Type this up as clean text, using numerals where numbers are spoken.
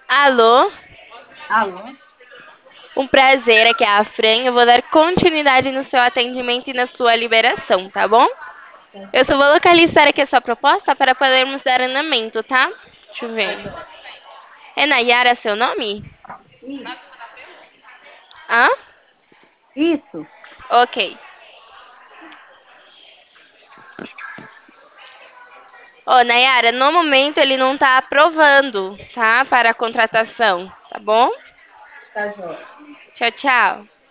Alô? Alô? Um prazer, aqui é a Fran. Eu vou dar continuidade no seu atendimento e na sua liberação, tá bom? Tá Eu só joia. vou localizar aqui a sua proposta para podermos dar andamento, tá? Deixa eu Tá ver. joia. É Nayara seu nome? Isso. Hã? Isso. Ok. Ô, Nayara, no momento ele não tá aprovando, tá? Para a contratação, tá bom? Tá joia. Tchau, tchau.